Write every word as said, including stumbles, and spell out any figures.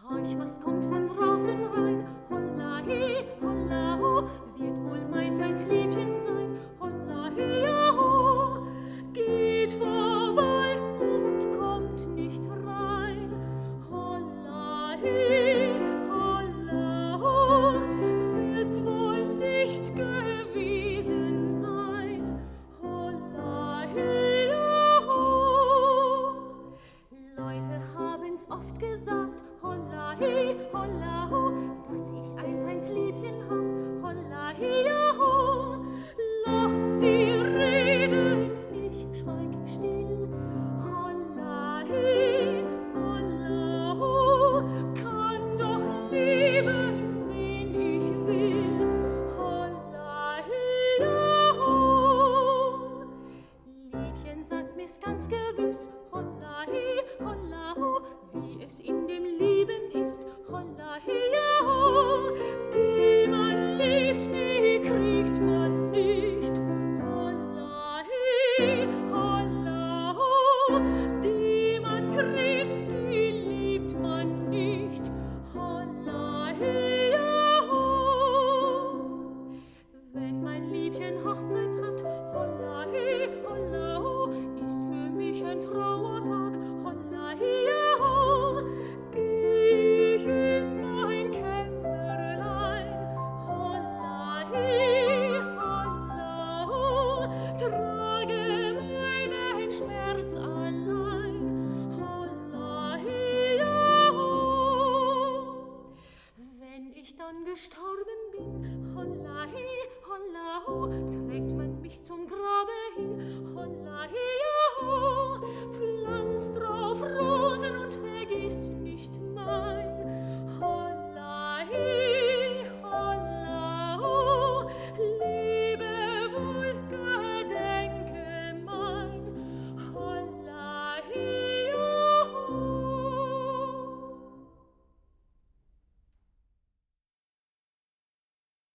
Horch, was kommt von draußen rein? Holla hi, holla ho, wird wohl mein feins Liebchen sein. Holla hi, ja ho, geht vorbei und kommt nicht rein. Holla hi, holla ho, wird's wohl nicht gewesen sein. Holla hi, ja ho. Leute haben's oft gesagt, holla hi, holla ho, dass ich ein feins Liebchen hab, holla hi, ja ho. Lass sie reden, ich schweig still, holla hi, holla ho, kann doch lieben, wen ich will, holla hi, ja ho. Liebchen sagt mir's ganz gewiss, holla hi, holla ho, wie es in dem Lieben ist, holla hi, ja ho. Die man liebt, die kriegt man nicht, holla hi, holla ho. Die man kriegt, die liebt man nicht, holla hi, ja ho. Wenn mein Liebchen Hochzeit hat, holla hi, holla ho, ist für mich ein Trauertag, holla hi, ja ho. Geh ich in mein Kämmerlein, holla hi, holla ho, trage meinen Schmerz allein, holla hi, ja ho. Wenn ich dann gestorben